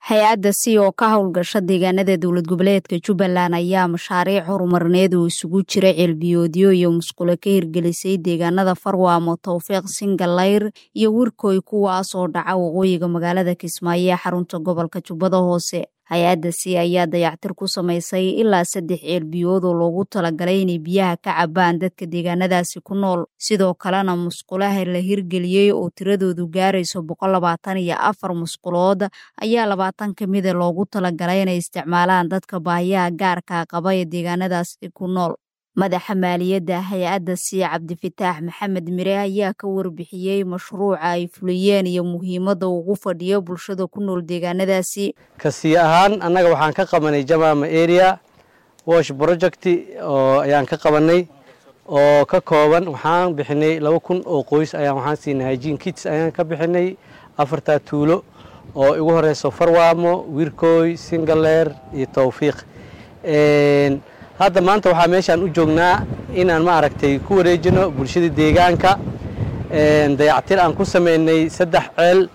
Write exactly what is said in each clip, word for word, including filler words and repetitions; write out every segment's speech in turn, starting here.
hay-adda C oo ka howlgasha deegaanada dowlad goboleedka Jubbaland ayaa mashaariic horumarineed oo isugu jira ceelbiyoodyo iyo musqulo ka hirgelisay deegaanada Farwaamo, Tawfiiq, Singalayr iyo Wirkoy kuwaas oo dhaca waqooyiga magaalada Kismaayo ee xarunta gobolka Jubbada Hoose. hay-adda C ayaa dayactir ku samaysay ilaa saddex ceelbiyood oo loogu talagalay inay biyaha ka cabaan dadka deegaanadaasi ku nool, sidoo kalena musqulaha la hirgeliyey oo tiradoodu gaarayso boqol labaatan iyo afar musqulood ayaa labaatan ka mid a loogu talagalay inay isticmaalaan dadka baahiyaha gaarka qaba ee deegaanadaasi ku nool. madaxa maaliyadda hay-adda C Cabdifataax Maxamed Mire ayaa ka warbixiyey mashruuca ay fuliyeen iyo muhiimadda ugu fadhiyo bulshada ku nool deegaanadaasi. kasi ahaan annaga waxaan ka qabanay Jamaama area wash project oo ayaan ka qabanay oo ka kooban waxaan bixinay laba kun oo qoys ayaan waxaan siinay hygiene kits ayaan ka bixinay afarta tuulo oo ugu horeyso Farwaamo, Wirkoy, Singalayr iyo Tawfiiq. een hadda maanta waxaa meeshaan u joognaa inaan ma aragtay ku wareejino bulshada deegaanka een dayactir aan ku sameynay saddex ceel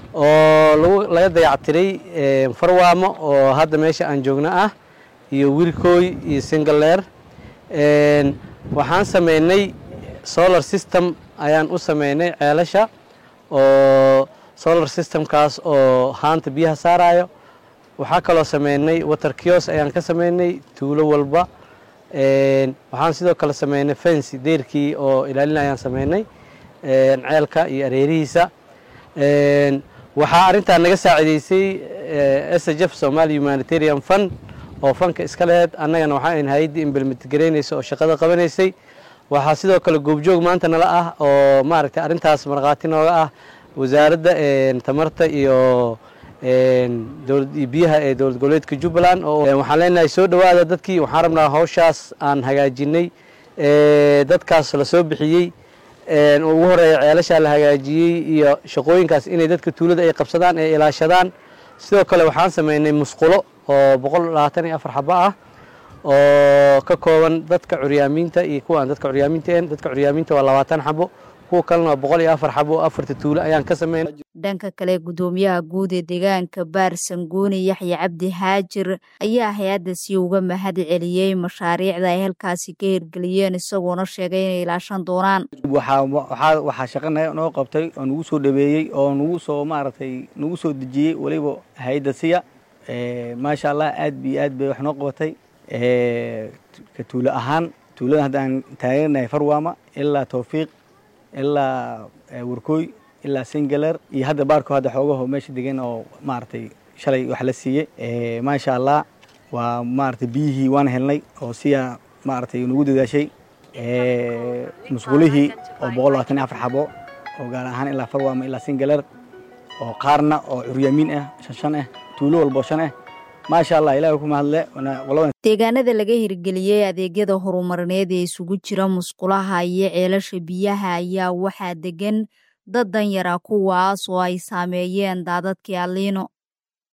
oo laga dayactiray een Farwaamo oo hadda meesha aan joogna ah iyo Wirkoy iyo Singalayr. een waxaan sameynay solar system ayaan u sameynay ceelasha oo solar system kaas oo haanta biyaha saarayo. waxaa kaloo sameynay water kiosk ayaan ka sameynay tuulo walba. een waxaan sidoo kale sameynay fence deerkii oo ilaalinayaan ayaan sameynay een ceelka iyo areerihiisa. een waxaa arintaa naga saacideysay S H F Somali Humanitarian Fund oo fanka iska lehed annagana waxaan hay'adda implement gareynayso oo shaqada qabanaysay. waxaa sidoo kale goobjoog maanta nala ah oo maaragtay arintaas marqaati nooga ah wasaaradda een tamarta iyo een dawlad biyaha ee dowlad goboleedka Jubbaland oo waxaan leenahay soo dhawaada dadkii waxaan rabnaa hawshaas aan hagaajinay ee dadkaas la soo bixiyay een ugu horeeyo ceelasha la hagaajiyay iyo shaqooyinkaas inay dadka tuulada ay qabsadaan ee ilaashadaan. sidoo kale waxaan sameynay musqulo oo boqol labaatan iyo afar xabo ah oo ka kooban dadka curyaamiinta iyo kuwa aan dadka curyaamiinta een dadka curyaamiinta waa labaatan xabo kuwa kalena boqol iyo afar xabo afarta tuulo ayaan ka sameynay. dhanka kale gudoomiyaha guud ee deegaanka Baarsangooni Yaxya Cabdi Haajir ayaa hay-adda C uga mahad celiyey mashaariicda ay halkaasi ka hirgeliyeen isagoona sheegay inay ilaashan doonaan. waxaa waxaa waxaa shaqana noo qabtay oo nagu soo dhabeeyay oo nagu soo maaragtay nagu soo dejiyay waliba hay-adda C ee maasha Allah aad bi aad bay wax noo qabatay ee ka tuulo ahaan tuulada hadaan taageernay Farwaamo ilaa Tawfiiq ilaa Wirkoy ilaa Singalayr iyo hadda baarko hadda xoogaho meesha degan oo maartay shalay wax la siiyay ee maasha Allah waa maartay biyihii waan helnay oo siya maartay nagu dadaashay ee musqulihii oo boqol labaatan iyo afar xabo oo gaar ahaan ilaa Farwaamo ilaa Singalayr oo qaarna oo curyaamiin ah shan shan ah tuulo walba shan ah maasha Allah ilaahay ku mahadle walaal. deegaanada laga hirgeliyey adeegyada horumarineed ee isugu jira musqulaha iyo ceelasha biyaha ayaa waxaa degan dad danyar ah kuwaas oo ay saameeyeen daadadkii Aliino.